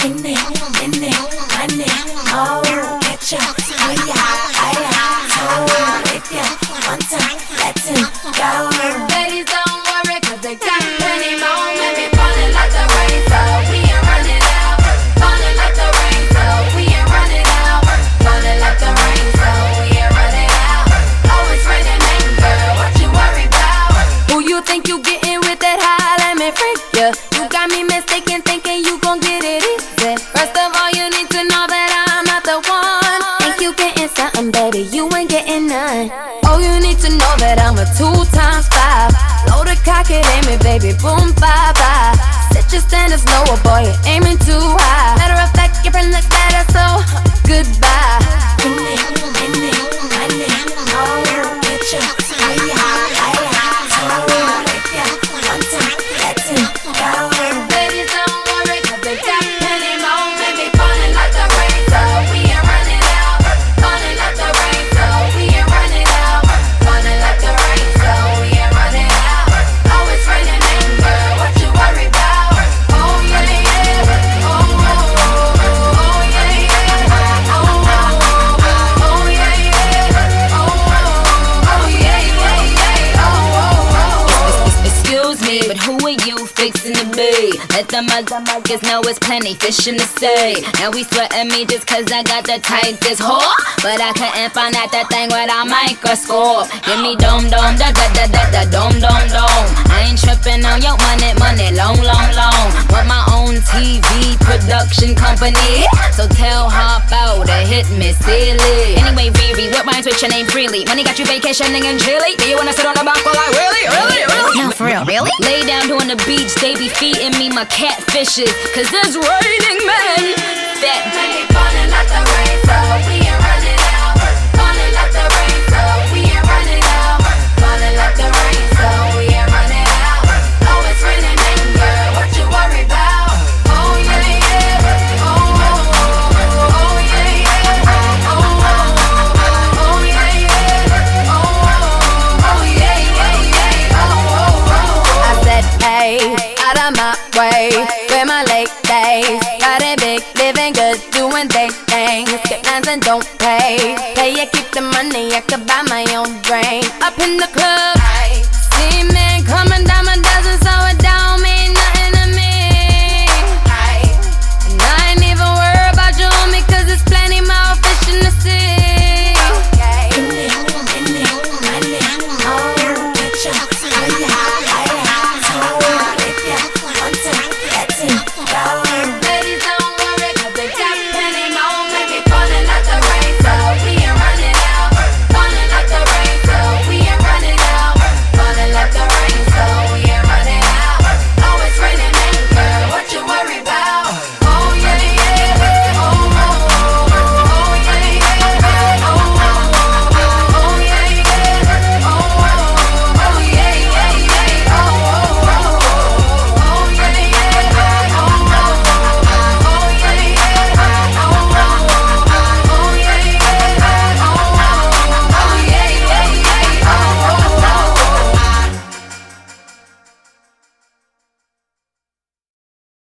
money, oh, get ya, so if ya want to, let him go. Ladies, don't worry, cause they got plenty more. Maybe falling like the rain, so we ain't running out. Falling like the rain, so we ain't running out. Falling like the rain, so we ain't running out. Oh, it's raining, man, girl, what you worry about? Who you think you getting with that high? Let me freak ya. You got me mistaken, thinking you gon' get it easy. First of all, you need to know that I'm not the one. Think you getting something, baby, you ain't getting none. Oh, you need to know that I'm a 2 times 5. Load a cock it, aim it, baby, boom, bye-bye. Set your standards lower, boy, you're aiming too high. Matter of fact, your friend looks better, so goodbye. Money, oh, get ya, so if ya want to, let him go. Ladies, don't worry, cause they got plenty more. Maybe falling like the rain, so we ain't running out. Falling like the rain, so we ain't running out. Falling like the rain, so we ain't running out. Oh, it's raining, man, girl, what you worry about? Oh, yeah, yeah. Oh, oh, oh, oh, yeah, yeah. Oh, oh, oh, yeah, yeah. Oh, oh, oh, yeah, yeah, yeah. Oh, oh, oh. Excuse me, but who are you fixing to be? Let the motherfuckers know it's plenty fish in the sea. Now we sweating me just cause I got the tightest whore. But I couldn't find out that thing with a microscope. Give me dome, da da da da da, dome. I ain't tripping on your money, long. Want my own TV production company. So tell her about to hit me silly. Anyway, Riri, what rhymes with your name freely? Money got you vacationing in Chile. Do you wanna sit on the balcony like really? No, for real, really? Lay down here on the beach, they be feeding me my catfishes. Cause it's raining men. That money falling like the rain, so we ain't running out. Falling like the rain, so we ain't running out. Falling like the rain, so we ain't running out. Oh, it's raining, man, girl, what you worry about? Oh, yeah, yeah. Oh, oh, oh, oh, yeah, yeah. Oh, oh, oh, yeah, yeah. Oh, oh, oh, yeah, yeah. Oh, oh, oh. I said, hey, out of my way, where my late days. Got it big, living good, doing big things. Get lines and don't pay. Pay you keep the money, I could buy my own drink. Up in the club, see men coming down my